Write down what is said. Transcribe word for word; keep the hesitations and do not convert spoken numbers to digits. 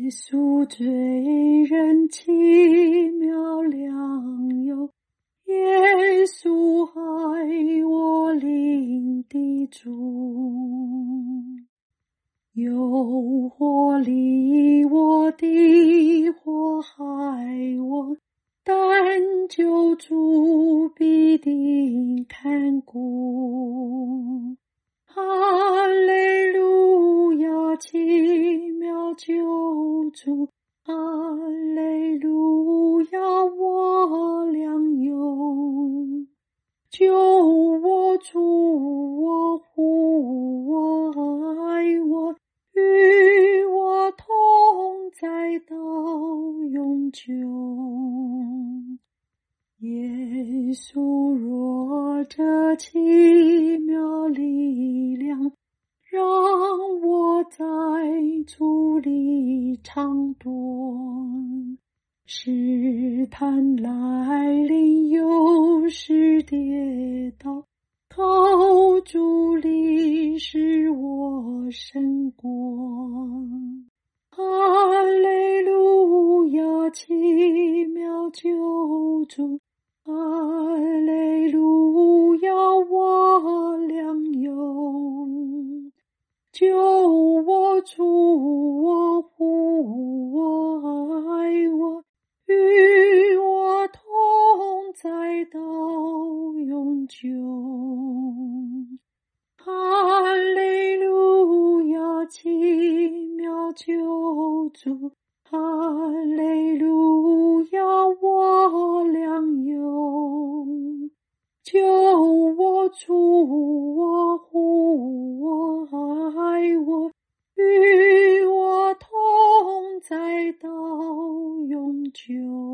稣罪人奇妙良友，耶稣爱我灵的主，有火离我的火害我，但救主必定看顾。哈利路亚，奇妙救主，哈利路亚，我良友，救我主我护我爱我，与我同在到永久。耶稣若这奇妙力量，让我在主里长短，试探来临，有时跌倒，靠主力使我胜过。哈利路亚，奇妙救主，哈利路亚，我良友，救我主我护我爱我，与我同在到永久。哈利路亚，奇妙救主，哈利路亚，我良友，救我主我护我爱我，与我同在到永久。